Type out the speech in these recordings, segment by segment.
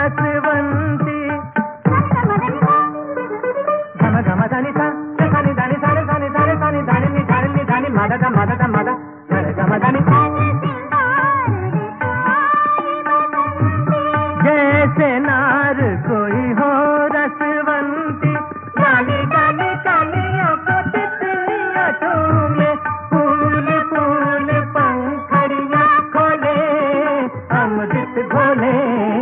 रसवंती गम गम धनि सा धनि धनि सारे धनि सारे धनि धनि धनि धनि मद मद मद गम धनि जैसे नार कोई हो रसवंती काली काली कालियों को तितलियां चूमे फूल फूल पंखड़ियां खोले अमृत घोले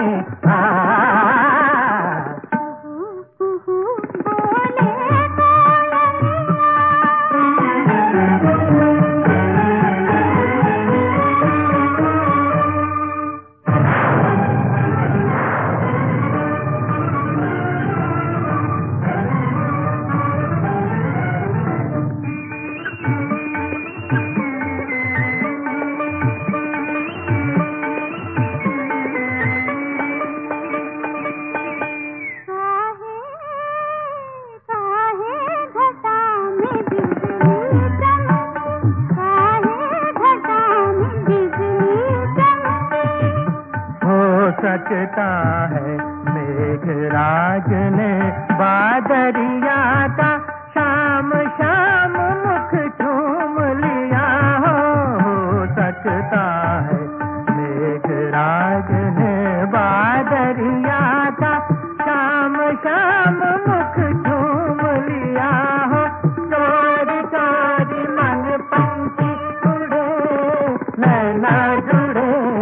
सकता है मेघराज ने बादरिया का शाम शाम मुख चूम लिया हो सकता है मेघराज ने बादरिया का शाम शाम मुख चूम लिया हो चोरी चोरी मन पंछी उड़े नैना जुड़े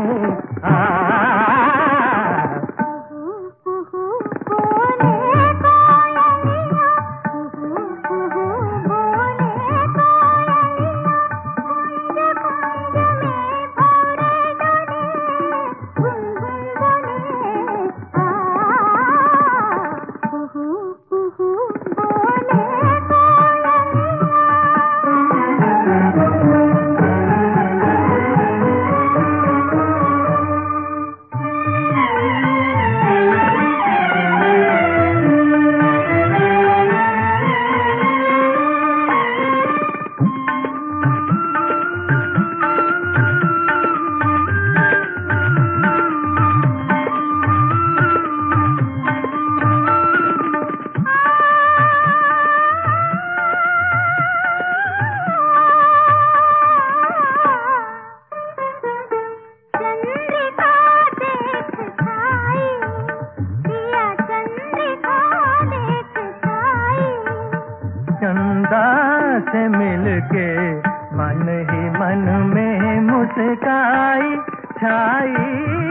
चंदा से मिलके मन ही मन में मुस्काई छाई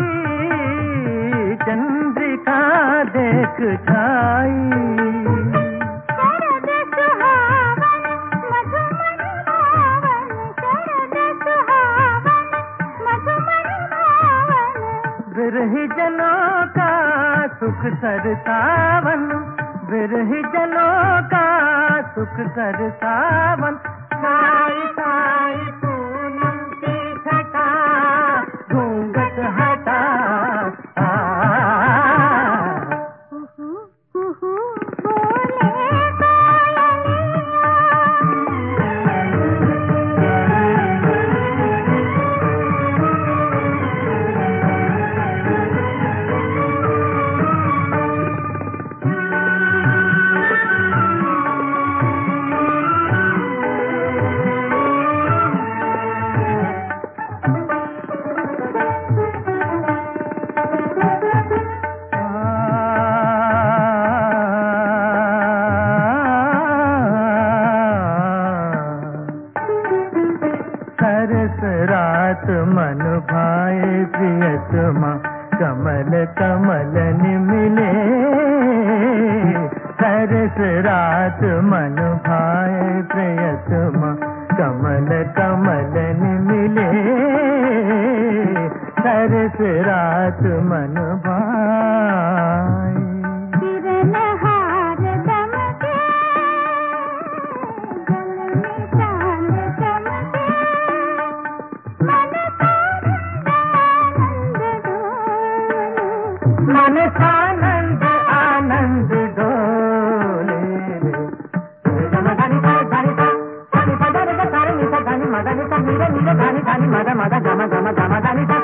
चंद्रिका देख छाई शरद सुहावन मधुमन भावन शरद सुहावन मधुमन भावन विरही जनों का सुख सरसावन विरही जनों का सुख सरसावन साई साई पूनम की छटा घूंघट हटा रात मन भाए प्रियतमा कमल कमल मिले सरस रात मन भाए प्रियतमा कमल कमल मिले सरस रात मन भाए मन आनंद आनंद डोले धनि धनि धनि धनि धनि धनि धनि धनि धनि धनि धनि धनि धनि धनि